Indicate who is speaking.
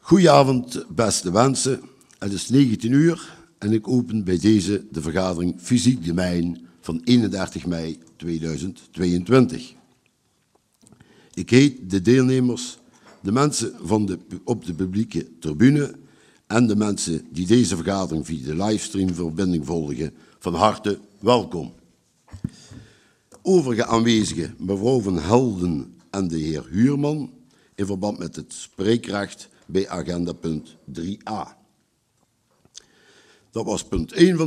Speaker 1: Goedenavond, beste mensen. Het is 19 uur en ik open bij deze de vergadering Fysiek Domein van 31 mei 2022. Ik heet de deelnemers, de mensen op de publieke tribune en de mensen die deze vergadering via de livestreamverbinding volgen, van harte welkom. Overige aanwezigen, mevrouw Van Helden en de heer Huurman, in verband met het spreekrecht bij agenda punt 3a. Dat was punt 1 van